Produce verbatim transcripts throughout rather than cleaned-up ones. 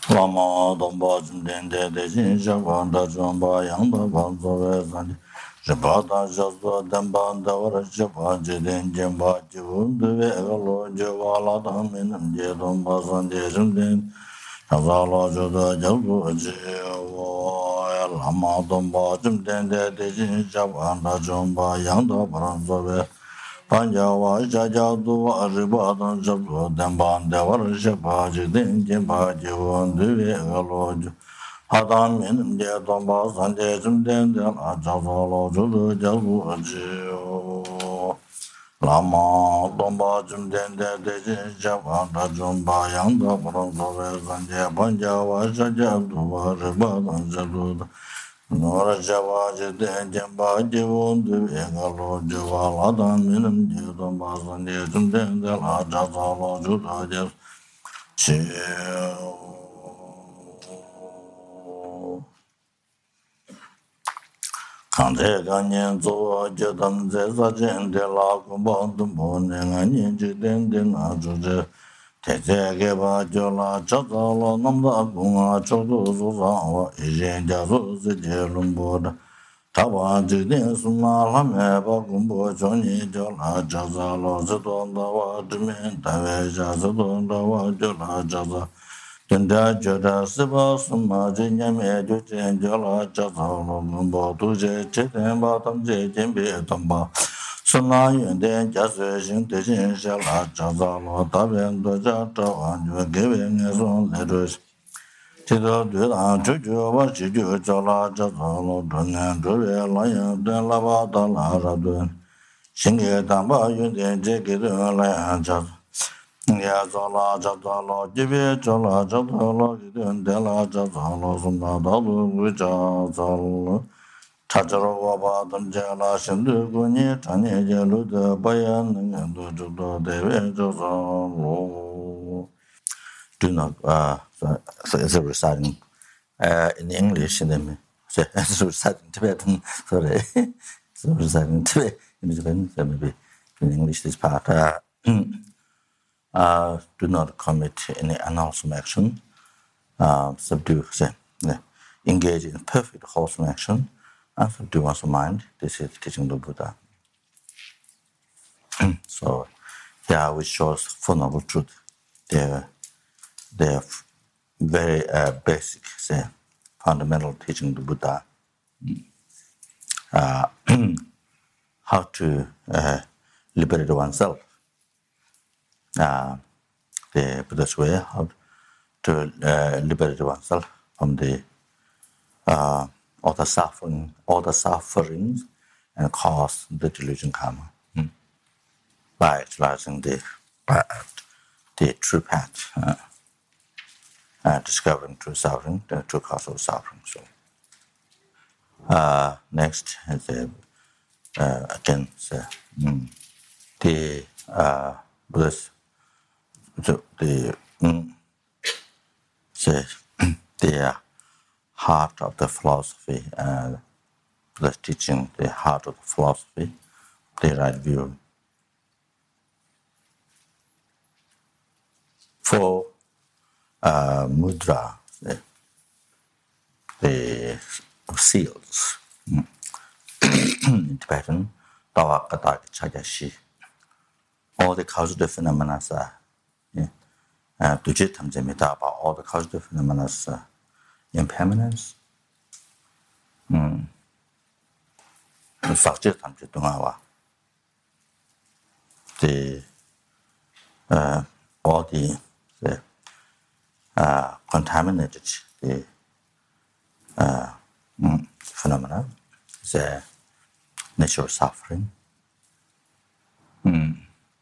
Lama Domba Jumdende de Jinjavanda Jumba Yanda Banzo Zandi Jabata Jazo Demban Davara Japa Jidin Jimba Jivundu Vegalo Javala Daminam Jedumba Zandi Jumdin Yazala Joda Jazu Jiva Lama Domba Jumdende de Jinjavanda Jumba Yanda Banzo Panjava Jajadu Aribadan Jabdu Demban Devar Shapaji Dinjin Pajivan Divi Galoju Hadam Minim Jedon Basan Jejum Dendel Ajazalo Judu Jabu Ajiyo Lama Domba Jum Dende Dejin Javan Rajum Bayanda Pranzo Vezanje Panjava Jajadu Aribadan Jabdu Nora Javaji Denjamba Jivundu Egalo Jivala Minum Jidum Basan Jidum Dendel Ajazalo Judajas Kante Ganyen Zoa Jedam Zeza Jende Lakumbandum Boninga Ninji Dendin Ajuje Tete Geba Jola Chazala Namda Gunga Chodu Suzawa Ijen Jazu Zijelum Boda Tawa Jidin Suna Lame Bagumbo Choni Jola Chazalo Zidonda Wajimin Tave Jazidonda Wajola Chaza Tenda Joda Siba Suma Jinyame Jujen Jola Chazalo Mumbo Tuje Chiten Batam Jimbe Tamba Suna Yunden Jasu Shin Tishin Shala Chazalo Taben Doja Chawan Yu Giving Son Ledus Tito Dudan Chuju Wasiju Jola Chazalo Dunan Jure Layan Den Lava Dala Radun Shingi Tamba Yunden Jekidun Layan Chaz Ya Zola Chazalo Jibi Jola Chazalo Yudun Dela Chazalo Suna Dalu Vijazalo Chacharo Batam Jala Shindu Guni Tani Jalu de Bayan and Judo Deve Jozo. Do not, uh, so, so it's a reciting uh, in English, and then so it's a reciting Tibetan, sorry, it's a reciting Tibetan, in Tibetan, so maybe in English this part. Uh, uh, do not commit any unwholesome action, uh, subdue, say, yeah, engage in perfect wholesome action, and subdue one's mind. This is teaching the Buddha. So, yeah, which shows Four Noble Truth. They're, they're very uh, basic, say, fundamental teaching the Buddha. Uh, how to uh, liberate oneself. Uh, the Buddha's way, how to uh, liberate oneself from the uh, all the suffering, all the sufferings, and cause the delusion karma hmm. by actualizing the uh, the true path, uh, uh, discovering true suffering, the true cause of suffering. So, uh, next is the uh, again the, mm, the uh, Buddha's the the mm, the, the heart of the philosophy, uh, the teaching, the heart of the philosophy, the right view. For uh, mudra, the, the seals, mm. in Tibetan, Dawa Kata Chajashi, all the causative phenomena are, uh, Dujitam Zemita about all the causative phenomena are impermanence. Mm. The uh, all the, the uh, contaminated the uh, mm, phenomena, the natural suffering. Mm.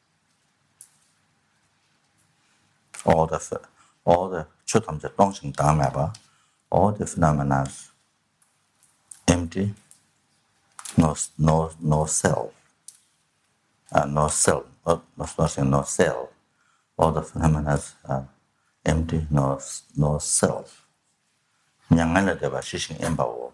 All the all the chutam the dongxing dhamma, all the phenomena empty, no no no self, uh, no self, no nothing, no self. All the phenomena are empty, no no self. Nyangana deva shishin emba was.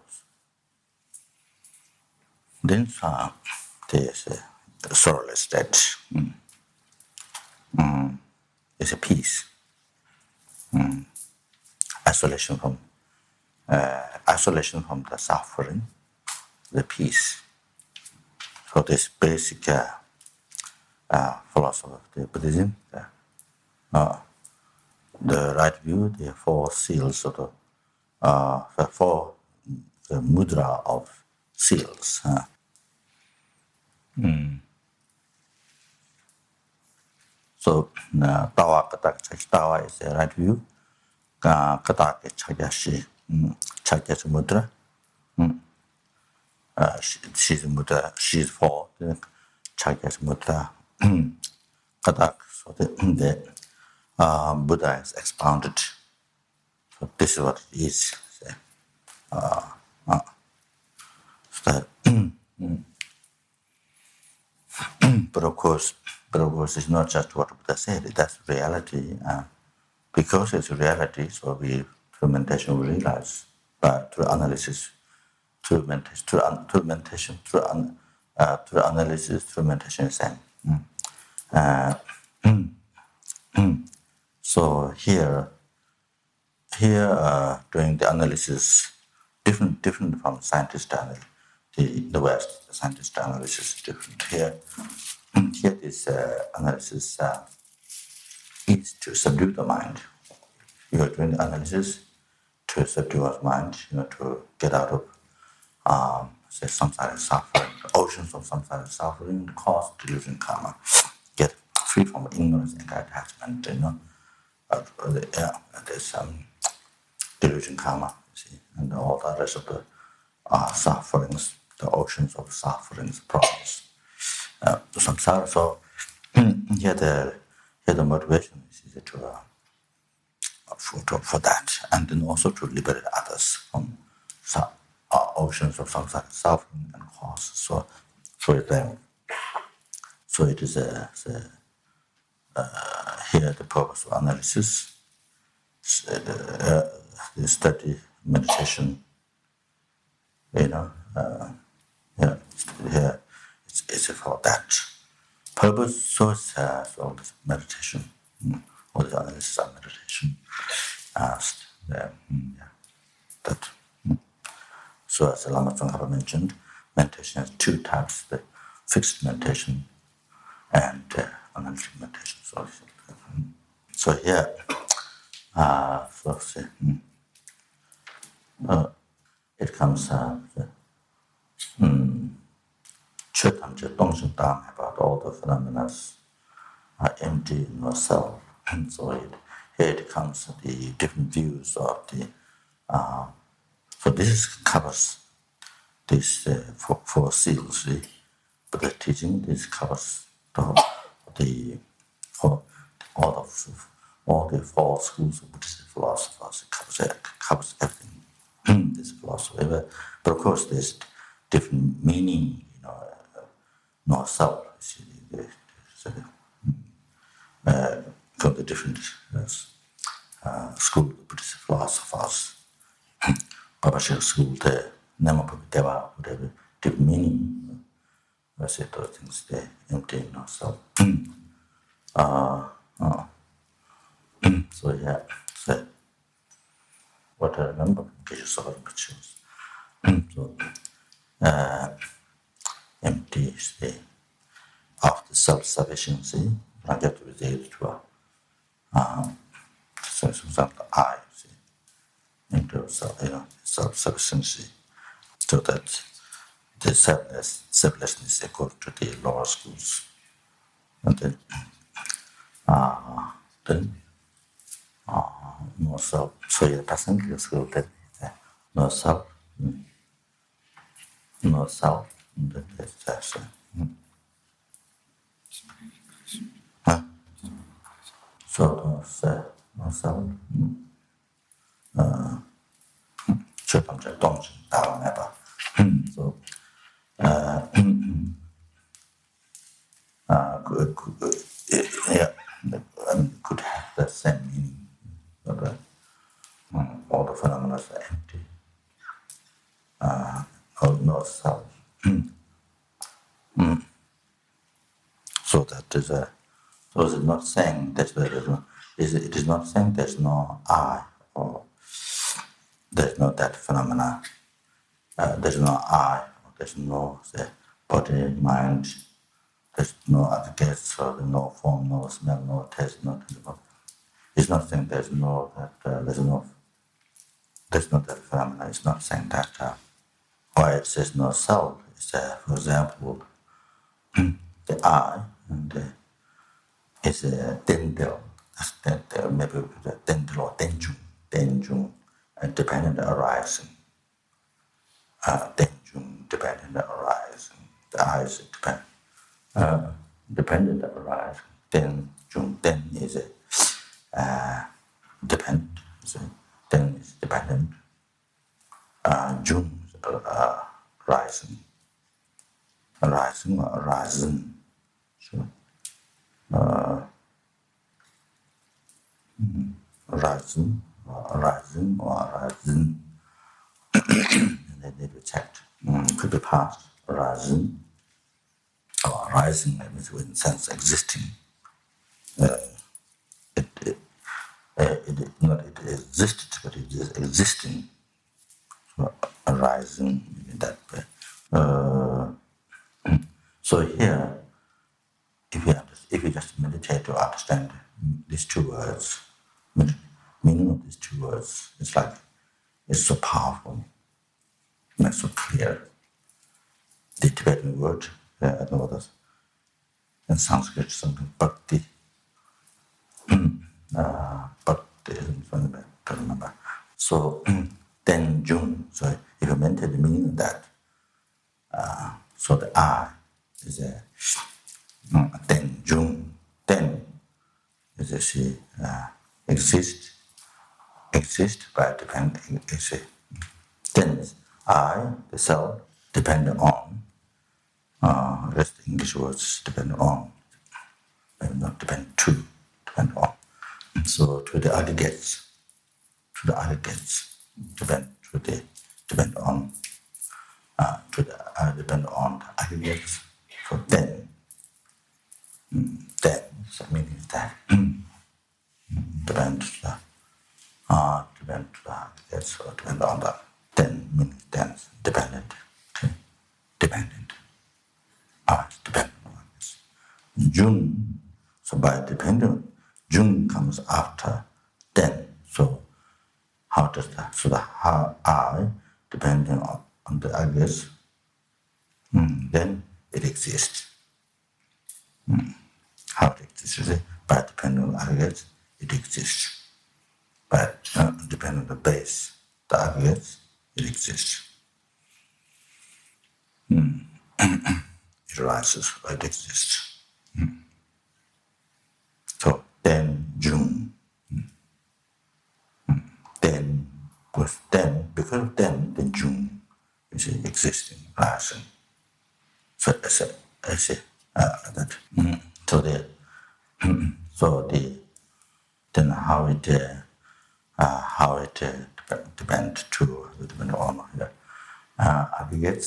Then uh, there's a sorrowless state. Mm. Mm. It's a peace. Mm. isolation from uh, isolation from the suffering, the peace. So this basic uh, uh, philosophy of the Buddhism, the, uh, the right view, the four seals of the, uh, the four the mudra of seals. Uh. Mm. So uh, tawa katak tawa is the right view. Katak chakyashi chakyashi mudra. Mm. Uh, she's mudra. She's four. The chakyashi mudra. Katak. So the, the uh, Buddha is expounded. So this is what it is. Uh, uh, so that, but of course, but of course, it's not just what Buddha said. That's reality. Uh, because it's reality, so we through meditation we realize, but through analysis, through meditation, through, un, through meditation, through, un, uh, through analysis, through meditation, is same. Mm. Uh, so here, here uh, doing the analysis, different, different from scientist analysis. The, the West, the scientist analysis is different. Here, here this uh, analysis uh, is to subdue the mind. You are doing the analysis to subdue our mind, you know, to get out of um, say samsara suffering, the oceans of samsara suffering, cause delusion karma, get free from ignorance and attachment, you know. Uh, yeah, there's um, delusion karma, you see, and all the rest of the uh, sufferings, the oceans of sufferings, problems, uh, samsara. So here the here the motivation is to uh, for to, for that, and then also to liberate others from su- uh, oceans of samsara suffering and cause. So, so it um, so it is a, a uh, here the purpose of analysis, uh, uh, the study, meditation. You know, uh, yeah, here it's, it's for that purpose. So it's uh, so it's meditation, mm, or the analysis of meditation. Asked, uh, mm, yeah, that. Mm. So as the Lama Tsongkhapa mentioned, meditation has two types: the fixed meditation and uh, analytic meditation. So, mm. so here, uh, so say, mm, uh, it comes. Uh, about all the phenomena are empty in yourself. And so it, here it comes the different views of the. Uh, so this covers this uh, four, four seals. The Buddha teaching this covers the, the for all of all the four schools of Buddhist philosophers. It covers it covers everything. This philosophy, but, but of course there's different meaning. You know, uh, no self. See, the, the, the, uh, from the different uh, uh, school of Buddhist philosophers. Babashir school, the Namapuvideva, whatever, different meaning. I say those things, they empty no self. uh, uh, so yeah, so what I remember from Kesha pictures. So uh, empty is the after self-sufficiency, I get to relate to uh, so something I see into self, you know, self-sufficiency, so that the selfless, selflessness according to the lower schools, and then uh, then uh, no self. So yeah, passenger school then uh, no self, mm, no self, and then that's uh, mm. Huh? So no self, no self. Mm. Uh, so uh, uh, could, could, yeah, and could have the same meaning. But, uh, mm, all the phenomena are empty. Uh, no, no self. Mm. So that is a. So it's not saying that there is no. Is it is not saying there's no I or there's no that phenomena. Uh, there's no I, there's no say, body, mind, there's no aggregates, so there's no form, no smell, no taste, no. It's not saying there's no that uh, there's no there's no that phenomena. It's not saying that. Uh, why it says no self is uh, for example, the I and the, is a dendel. That's that uh, maybe the dendel or denjun, denjun, and dependent arising. Uh, denjun dependent arising. The I is dependent. Uh, dependent arising. Denjun, den is a uh, dependent. Is a, den is dependent. Uh, jun is uh, rising. Rising or arisen. So, uh, rising or rising or rising. And then they checked. Mm, could be past, rising or rising, that means in sense existing. Uh, it, it, uh, it, not it existed, but it is existing. So, arising in that way. Uh, so here, if you, if you just meditate to understand these two words, meaning of these two words, it's like, it's so powerful, it's so clear. The Tibetan word, uh, I don't know what else, in Sanskrit something, bhakti, uh, bhakti, I don't remember. So, then Jun, so if you meditate the meaning of that, uh, so the I is a then Jun, then is a she uh, exist, exist by depending, is a then is I, the self, depend on, uh, rest English words depend on, not depend to, depend on. So to the aggregates, to the aggregates, depend to the depend on, uh, to the uh, depend on the aggregates. So then, mm, then, so meaning that mm, depend to the, uh, depend to the aggregates, or depend on the then meaning then dependent, okay, dependent, ah, dependent on this. Jun, so by dependent, Jun comes after then. So how does that? So the how I depending on, on the aggregates, mm, then it exists. Mm. How it exists? Is it? By depending on aggregates, it exists. But uh, depending on the base, the aggregates, it exists. Mm. It arises, or it exists. Mm. So then June. Mm. Mm. Then with then, because of then, then June is existing, rising. So as a, as a, uh, that. Mm. So the mm. so the then how it uh, uh, how it uh, depend, depend to depend on uh, uh, aggregates.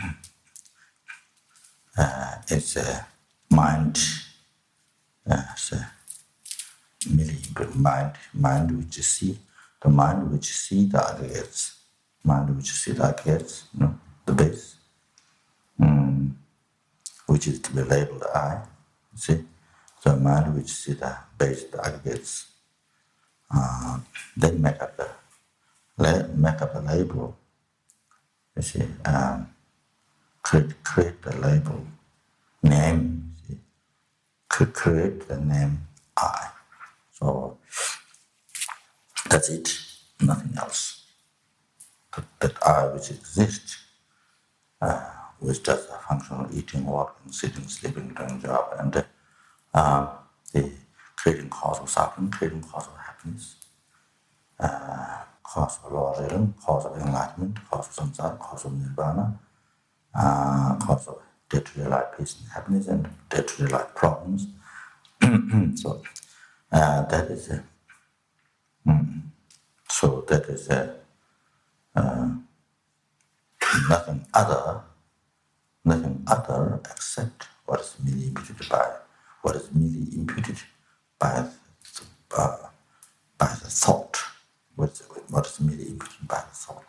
Uh, it's a mind, uh, it's a really good mind, mind which you see, the mind which you see the aggregates, mind which you see the aggregates, you know, the base, mm, which is to be labeled I, you see, the mind which you see the base, the aggregates, uh, then make up the, make up a label, you see, um, create, create the label, name, see, create the name I. So that's it, nothing else. That, that I which exists, uh, which does the function of eating, walking, sitting, sleeping, doing job, and uh, the creating cause of suffering, creating cause of happiness, uh, cause of law rhythm, cause of enlightenment, cause of samsara, cause of nirvana, uh, cause of day-to-day life peace and happiness, and day-to-day life problems. So uh, that is a mm, so that is a uh, nothing other, nothing other except what is merely imputed by what is merely imputed by the, uh, by the thought. What's, what is merely imputed by the thought?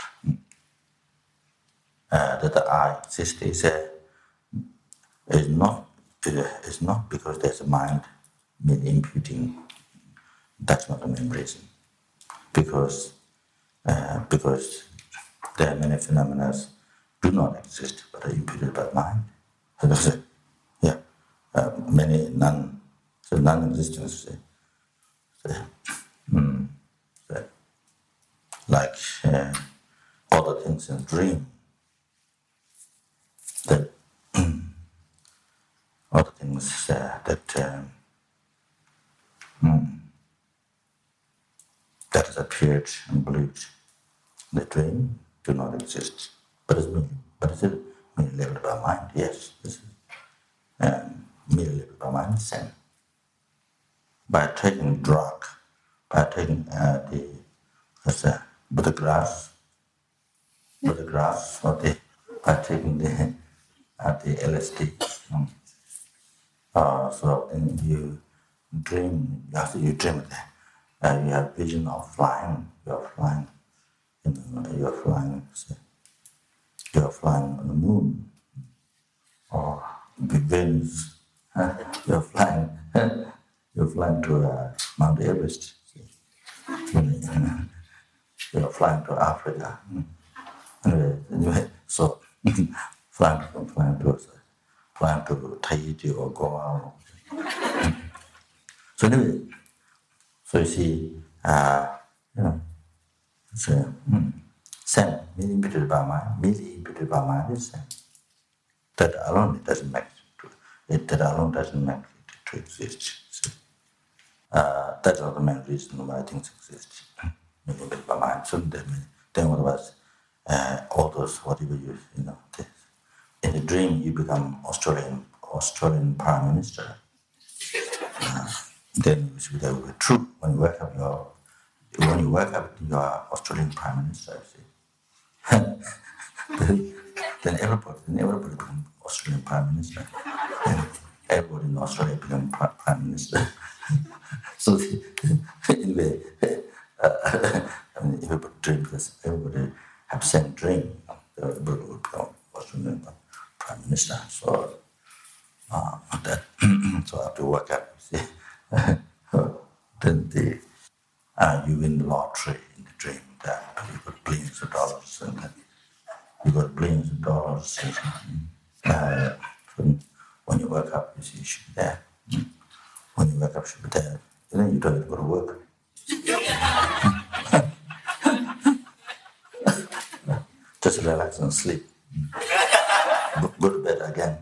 Uh, that the I exists is, uh, is, not, uh, is not because there's a mind merely imputing. That's not the main reason. Because, uh, because there are many phenomena do not exist but are imputed by mind. So that's it. Yeah, uh, many non, so non-existence. Uh, mm, uh, like uh, other things in dream, that other things uh, that um, mm, that has appeared and believed in the dream do not exist. But it's merely, but is it merely labeled by mind? Yes, this is um, merely labeled by mind. Same. By taking drug, by taking uh, the what's that, Buddha grass, Buddha grass, or the by taking the uh, the L S D. Um, uh, so in you dream, after you dream it, uh, you have vision of flying. You're flying, you know, you're flying. Say, you're flying on the moon, or Venus. You're flying. You're flying to uh, Mount Everest. You're flying to Africa. Anyway, anyway, so flying to flying to flying to Tahiti or Goa. So anyway, so you see, uh, you know, it's a mm, same, merely imputed by mind, merely imputed by mind is same. That alone it doesn't make it, it that alone doesn't make it to exist. So, uh, that's not the main reason why things exist. Merely imputed by mind. So then, then what was uh, all those whatever you you know. This, in the dream, you become Australian Australian Prime Minister. Uh, then you see that will be true. When you wake up, you're when you wake up, you are Australian Prime Minister. See, then, then everybody, then everybody become Australian Prime Minister. And everybody in Australia become Prime Minister. So anyway, uh, I mean, everybody dream because everybody have same dream. Everybody will become Australian Prime Minister. So uh, that so after you wake up, you see, then the uh, you win the lottery in the dream. That you got billions of dollars, and then you got billions of dollars. And, uh, so when you wake up, you see you should be there. When you wake up, you should be there. And then you don't have to go to work. Just relax and sleep. Go, go to bed again.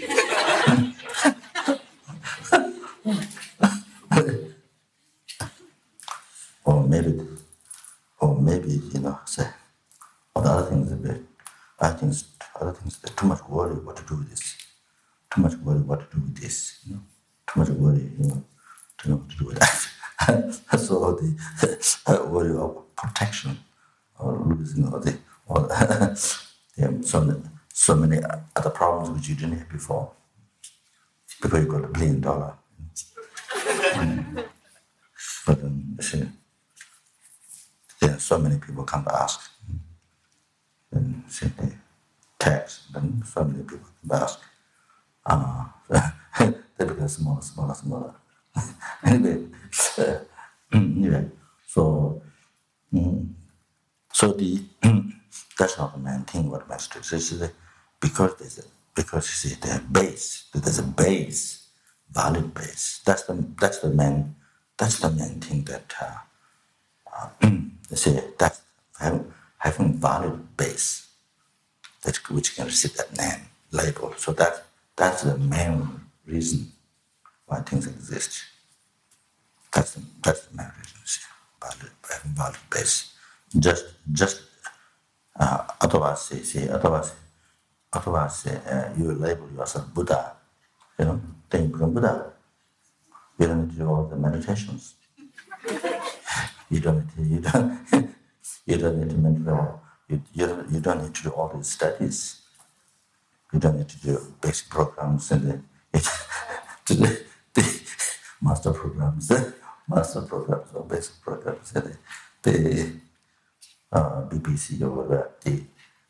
or maybe, or maybe you know, say, or the other things a bit. I think other things. There's too much worry what to do with this. Too much worry what to do with this. You know, too much worry. You know, to know what to do with that. So the worry of protection or losing or the or yeah, so many, so many other problems which you didn't have before. Before you got a billion dollar. Mm. But um, see, yeah, so many people come to ask. And see the tax, then so many people come to ask. Uh, they become smaller, smaller, smaller. Anyway, uh, yeah. So, mm, so the that's not the main thing. What makes it exist is because there's a because you see the base. There's a base, valid base. That's the that's the main that's the main thing that uh, uh, you see that having having valid base that which can receive that name label. So that that's the main reason why things exist. That's the, that's the main reason. See, valid, having valid base. Just just uh, otherwise, see, see, otherwise, otherwise uh, you label yourself Buddha, you know, then you become Buddha. You don't need to do all the meditations. You don't need to, you don't you don't need to meditate. You, you, don't, you don't need to do all these studies. You don't need to do basic programs and the, it, to the, the master programs, the master programs or basic programs. And the, the uh, B B C or whatever, the,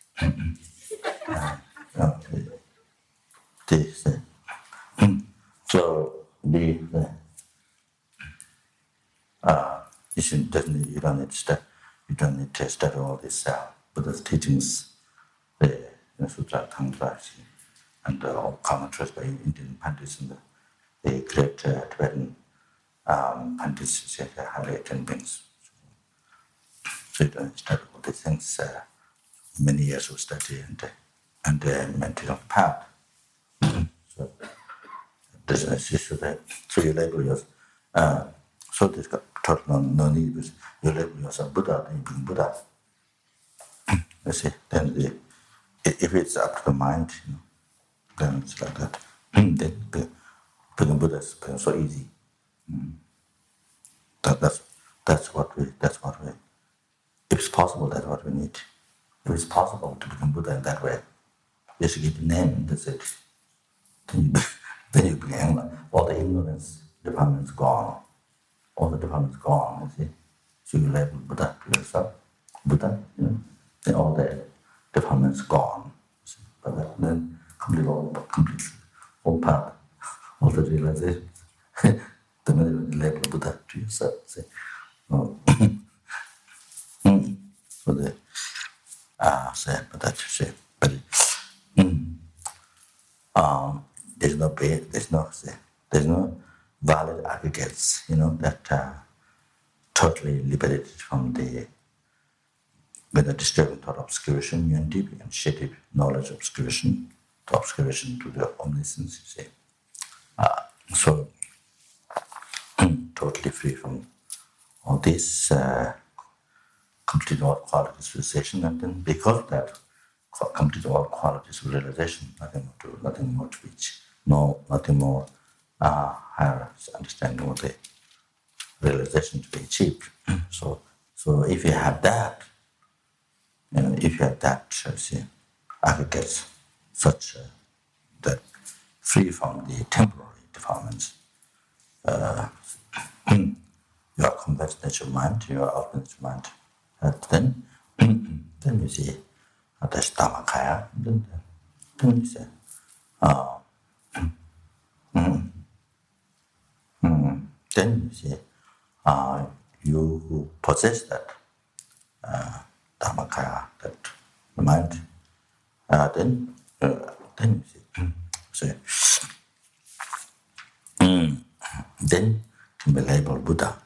uh, the, the, the so the, the uh, you should definitely you don't need to study, you don't need to study all these uh, Buddha's teachings, the the Sutra Tantra, and uh, all commentaries by Indian Pandits and the, the great uh, Tibetan um, Pandits, uh, highly attended beings. So you don't study all these things. Uh, many years of study and uh, and uh, maintain on the path. So this is issue that so you label yourself. Uh, so there's got total no, no need because you label yourself Buddha, then you become Buddha. You see, then the, if it's up to the mind, you know, then it's like that. then become Buddha is so easy. Mm. That, that's that's what we that's what we. If it's possible, that's what we need. If it's possible to become Buddha in that way, you should give the name. That's it. Then you, then you become all the ignorance department's gone. All the department's gone. You see, so you label Buddha to yourself, Buddha. You know, then all the department's gone. See? But then complete all complete all path, all the realization. The minute you label Buddha to yourself, see. Oh. So the ah say, but that's say, but mm, um, there's no pay, there's no say, there's no valid aggregates, you know, that are totally liberated from the with the disturbing thought obscuration, unity, initiative, knowledge obscuration, to obscuration to the omniscience, you see. Uh, so totally free from all this. Uh, complete all qualities realization, and then because of that complete all qualities of realization, nothing more to nothing more to reach, no nothing more uh, higher understanding of the realization to be achieved. so so if you have that, you know, if you have that, uh, see, aggregates such uh, that free from the temporary defilements, uh, your conventional nature mind, your ultimate nature mind. Uh, then, then you see uh, that's Dhammakaya. Then, then you say, uh, mm, mm, then you see, uh, you possess that uh, Dhammakaya, that mind. Uh, then, uh, then you see, so, mm, then can be labeled Buddha.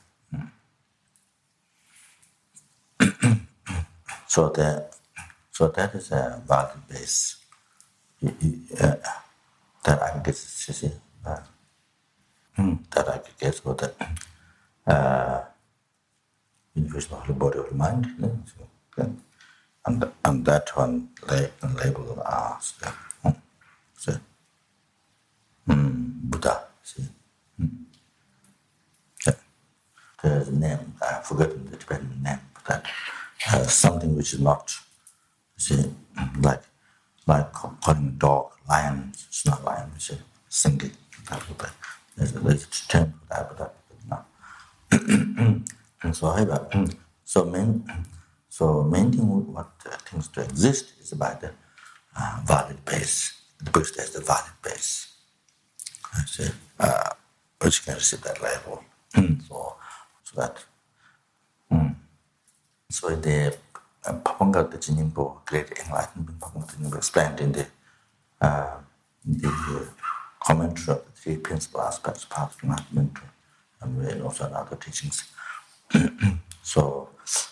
So that, so that is a valid base. Uh, that aggregates, you see, uh, that aggregates for the uh, universal holy body of mind. You know, so, and and that one label label as uh, so, um, Buddha. See, mm. Yeah. There's a name. I've forgotten the Tibetan name, but that. Uh, something which is not, see, like like calling a dog lion. It's not lion. It's a singing. There's a, there's a term for that, but that not. And so, however, so main, so main thing what uh, things to exist is by the uh, valid base. The Buddha has the valid base. I see, uh, which can receive that label. so, so that. Mm. So the uh, Papangatha Jinimpo, great enlightenment, Papangatha Jinimpo explained in the, uh, in the uh, commentary of the three principal aspects of path of enlightenment, and also in other teachings. So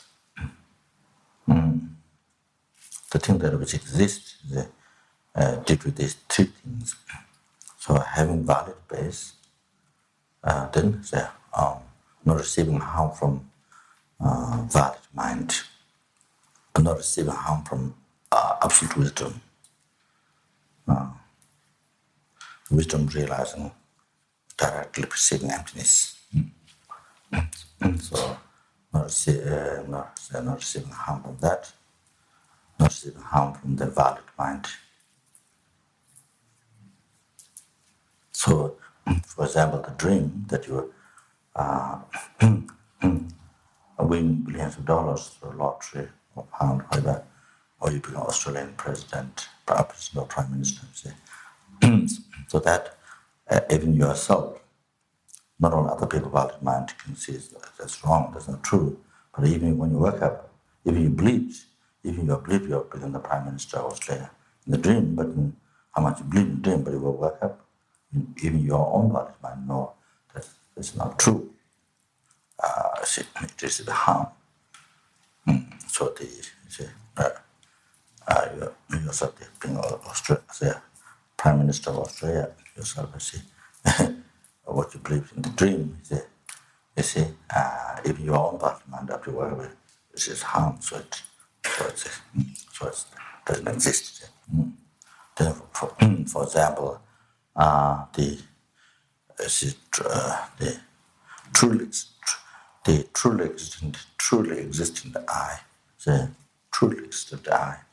um, the thing that which exists is uh, due to these three things. So having valid base, uh, then the, um, not receiving harm from Uh, valid mind, but not receiving harm from uh, absolute wisdom. Uh, wisdom realizing directly perceiving emptiness. Mm. So, not, rece- uh, not, uh, not receiving harm from that, not receiving harm from the valid mind. So, for example, the dream that you uh, win billions of dollars through lottery or pound, whatever, or you become Australian president, prime president or prime minister. See? So that uh, even yourself, not only other people about your mind can see that that's wrong, that's not true, but even when you wake up, even you believe, even you believe you're becoming the prime minister of Australia in the dream, but in, how much you believe in the dream, but you will wake up, even your own body mind know that it's not true. Uh, see, it is the harm. Mm. So the see, uh, uh, you yourself being Australia, the prime minister of Australia, yourself see what you believe in the dream. See, you see, uh, if your own body mind up to whatever, this is harm. So it, so it's, so it doesn't exist. Mm. Then for, for example, uh, the uh, the truly the truly existent truly existent I, the truly existent I